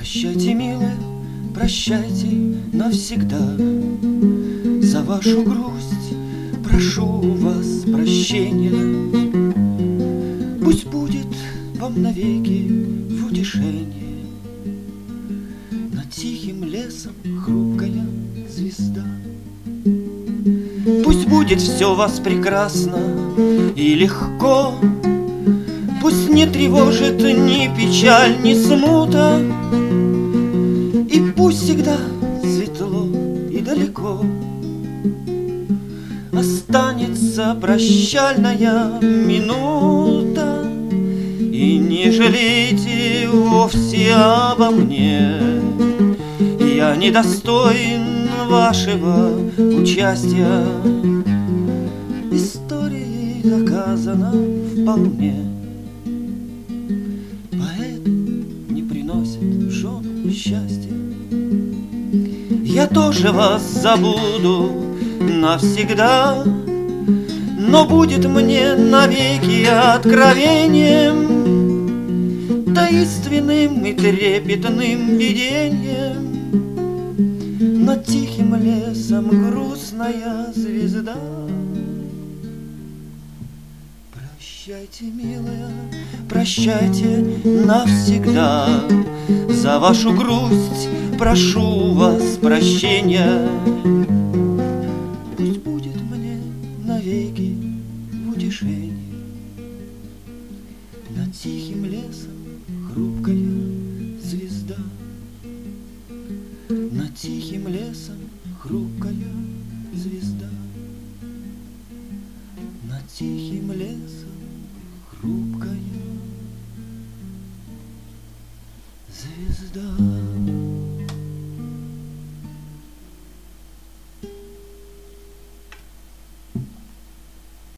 Прощайте, милая, прощайте навсегда. За вашу грусть прошу вас прощения. Пусть будет вам навеки в утешение над тихим лесом хрупкая звезда. Пусть будет все у вас прекрасно и легко, пусть не тревожит ни печаль, ни смута, и пусть всегда светло и далеко останется прощальная минута. И не жалейте вовсе обо мне, я недостоин вашего участия. Историей доказано вполне. Поэт не приносит в жену счастья. Я тоже вас забуду навсегда, но будет мне навеки откровением, таинственным и трепетным видением. Над тихим лесом грустная звезда. Прощайте, милая, прощайте навсегда. За вашу грусть прошу вас прощения. Пусть будет мне навеки в утешение над тихим лесом хрупкая звезда. Над тихим лесом хрупкая звезда. Над тихим лесом хрупкая звезда.